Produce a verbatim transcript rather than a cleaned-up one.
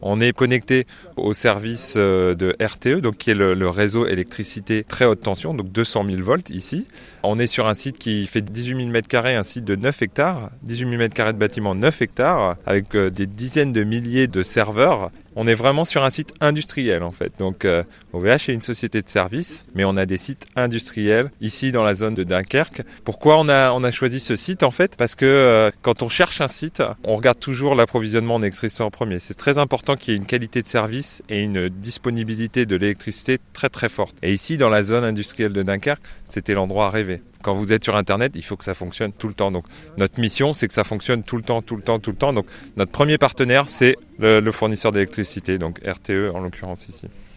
On est connecté au service de R T E, donc qui est le, le réseau électricité très haute tension, donc deux cent mille volts ici. On est sur un site qui fait dix-huit mille mètres carrés, un site de neuf hectares, dix-huit mille mètres carrés de bâtiment, neuf hectares, avec des dizaines de milliers de serveurs. On est vraiment sur un site industriel en fait. Donc euh, O V H est une société de service, mais on a des sites industriels ici dans la zone de Dunkerque. Pourquoi on a, on a choisi ce site en fait? Parce que euh, quand on cherche un site, on regarde toujours l'approvisionnement en électricité en premier. C'est très important qu'il y ait une qualité de service et une disponibilité de l'électricité très très forte. Et ici dans la zone industrielle de Dunkerque, c'était l'endroit à rêver. Quand vous êtes sur Internet, il faut que ça fonctionne tout le temps. Donc, notre mission, c'est que ça fonctionne tout le temps, tout le temps, tout le temps. Donc, notre premier partenaire, c'est le, le fournisseur d'électricité, donc R T E en l'occurrence ici.